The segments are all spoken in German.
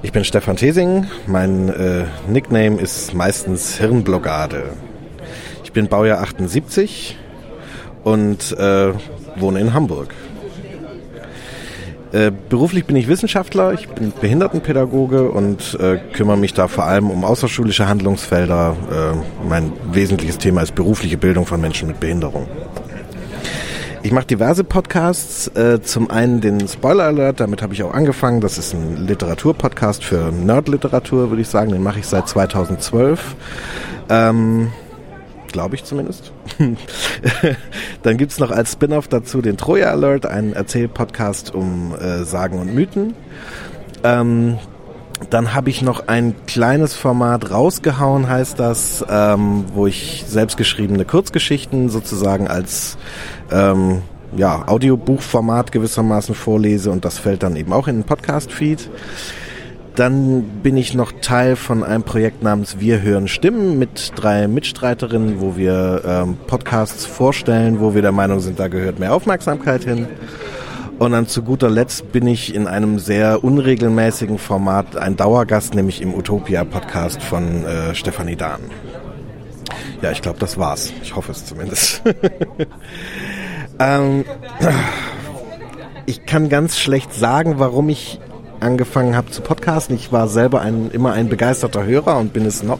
Ich bin Stefan Thesing, mein Nickname ist meistens Hirnblockade. Ich bin Baujahr 78 und wohne in Hamburg. Beruflich bin ich Wissenschaftler, ich bin Behindertenpädagoge und kümmere mich da vor allem um außerschulische Handlungsfelder. Mein wesentliches Thema ist berufliche Bildung von Menschen mit Behinderung. Ich mache diverse Podcasts, zum einen den Spoiler Alert, damit habe ich auch angefangen. Das ist ein Literaturpodcast für Nerdliteratur, würde ich sagen. Den mache ich seit 2012. Glaube ich zumindest. Dann gibt's noch als Spin-off dazu den Troja Alert, einen Erzählpodcast um Sagen und Mythen. Dann habe ich noch ein kleines Format rausgehauen, heißt das, wo ich selbstgeschriebene Kurzgeschichten sozusagen als Audiobuchformat gewissermaßen vorlese und das fällt dann eben auch in den Podcast-Feed. Dann bin ich noch Teil von einem Projekt namens Wir hören Stimmen mit 3 Mitstreiterinnen, wo wir Podcasts vorstellen, wo wir der Meinung sind, da gehört mehr Aufmerksamkeit hin. Und dann zu guter Letzt bin ich in einem sehr unregelmäßigen Format ein Dauergast, nämlich im Utopia-Podcast von Stefanie Dahn. Ja, ich glaube, das war's. Ich hoffe es zumindest. Ich kann ganz schlecht sagen, warum ich angefangen habe zu podcasten. Ich war selber immer ein begeisterter Hörer und bin es noch.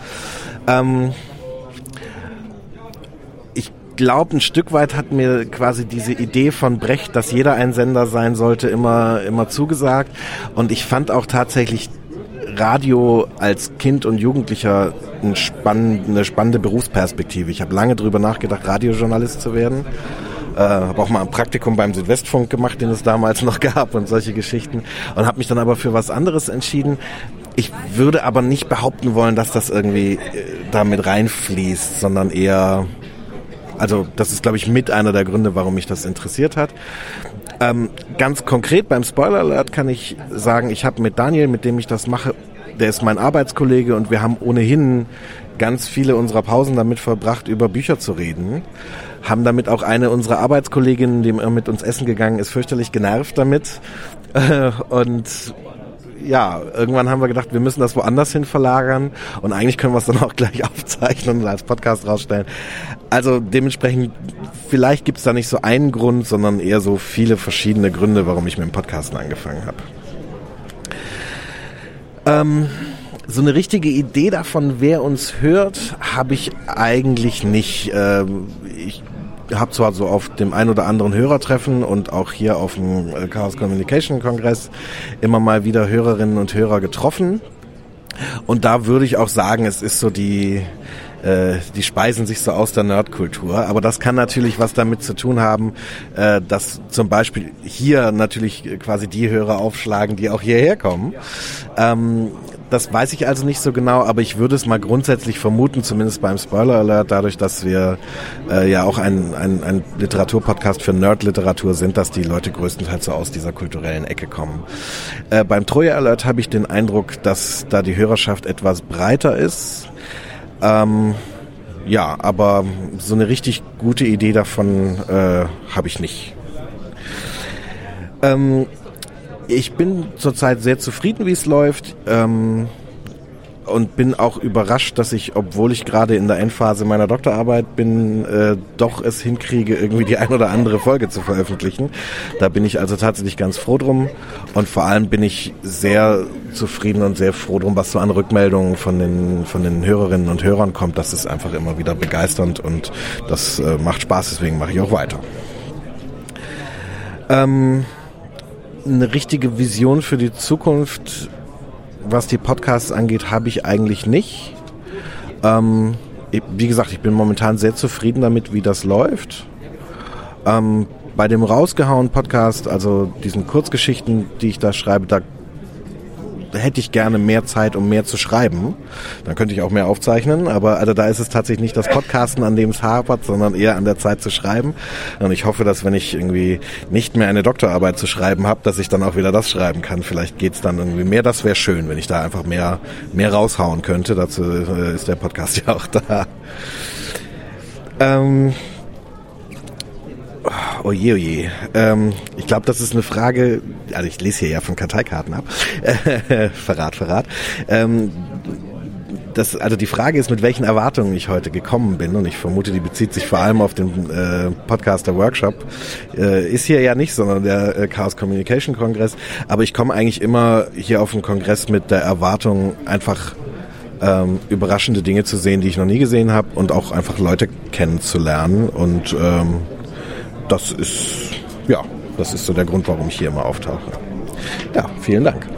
Ich glaube, ein Stück weit hat mir quasi diese Idee von Brecht, dass jeder ein Sender sein sollte, immer zugesagt. Und ich fand auch tatsächlich Radio als Kind und Jugendlicher eine spannende Berufsperspektive. Ich habe lange drüber nachgedacht, Radiojournalist zu werden. Habe auch mal ein Praktikum beim Südwestfunk gemacht, den es damals noch gab und solche Geschichten. Und habe mich dann aber für was anderes entschieden. Ich würde aber nicht behaupten wollen, dass das irgendwie da mit reinfließt, sondern eher, also das ist, glaube ich, mit einer der Gründe, warum mich das interessiert hat. Ganz konkret beim Spoiler Alert kann ich sagen, ich habe mit Daniel, mit dem ich das mache, der ist mein Arbeitskollege und wir haben ohnehin ganz viele unserer Pausen damit verbracht, über Bücher zu reden. Haben damit auch eine unserer Arbeitskolleginnen, die mit uns essen gegangen ist, fürchterlich genervt damit. Und ja, irgendwann haben wir gedacht, wir müssen das woanders hin verlagern. Und eigentlich können wir es dann auch gleich aufzeichnen und als Podcast rausstellen. Also dementsprechend, vielleicht gibt es da nicht so einen Grund, sondern eher so viele verschiedene Gründe, warum ich mit dem Podcasten angefangen habe. So eine richtige Idee davon, wer uns hört, habe ich eigentlich nicht. Ich habe zwar so auf dem ein oder anderen Hörertreffen und auch hier auf dem Chaos Communication Kongress immer mal wieder Hörerinnen und Hörer getroffen. Und da würde ich auch sagen, es ist so die speisen sich so aus der Nerdkultur. Aber das kann natürlich was damit zu tun haben, dass zum Beispiel hier natürlich quasi die Hörer aufschlagen, die auch hierher kommen. Das weiß ich also nicht so genau, aber ich würde es mal grundsätzlich vermuten, zumindest beim Spoiler Alert, dadurch, dass wir ja auch ein Literaturpodcast für Nerdliteratur sind, dass die Leute größtenteils so aus dieser kulturellen Ecke kommen. Beim Troja Alert habe ich den Eindruck, dass da die Hörerschaft etwas breiter ist. Ja, aber so eine richtig gute Idee davon habe ich nicht. Ich bin zurzeit sehr zufrieden, wie es läuft, und bin auch überrascht, dass ich, obwohl ich gerade in der Endphase meiner Doktorarbeit bin, doch es hinkriege, irgendwie die ein oder andere Folge zu veröffentlichen. Da bin ich also tatsächlich ganz froh drum und vor allem bin ich sehr zufrieden und sehr froh drum, was so an Rückmeldungen von den Hörerinnen und Hörern kommt. Das ist einfach immer wieder begeisternd und das macht Spaß, deswegen mache ich auch weiter. Eine richtige Vision für die Zukunft, was die Podcasts angeht, habe ich eigentlich nicht. Wie gesagt, ich bin momentan sehr zufrieden damit, wie das läuft. Bei dem rausgehauen Podcast, also diesen Kurzgeschichten, die ich da schreibe, da hätte ich gerne mehr Zeit, um mehr zu schreiben. Dann könnte ich auch mehr aufzeichnen, aber also da ist es tatsächlich nicht das Podcasten, an dem es hapert, sondern eher an der Zeit zu schreiben. Und ich hoffe, dass wenn ich irgendwie nicht mehr eine Doktorarbeit zu schreiben habe, dass ich dann auch wieder das schreiben kann. Vielleicht geht's dann irgendwie mehr. Das wäre schön, wenn ich da einfach mehr raushauen könnte. Dazu ist der Podcast ja auch da. Oje, oje. Ich glaube, das ist eine Frage, also ich lese hier ja von Karteikarten ab. Verrat. Also die Frage ist, mit welchen Erwartungen ich heute gekommen bin, und ich vermute, die bezieht sich vor allem auf den Podcaster-Workshop. Ist hier ja nicht, sondern der Chaos Communication Kongress. Aber ich komme eigentlich immer hier auf den Kongress mit der Erwartung, einfach überraschende Dinge zu sehen, die ich noch nie gesehen habe, und auch einfach Leute kennenzulernen. Und das ist so der Grund, warum ich hier immer auftauche. Ja, vielen Dank.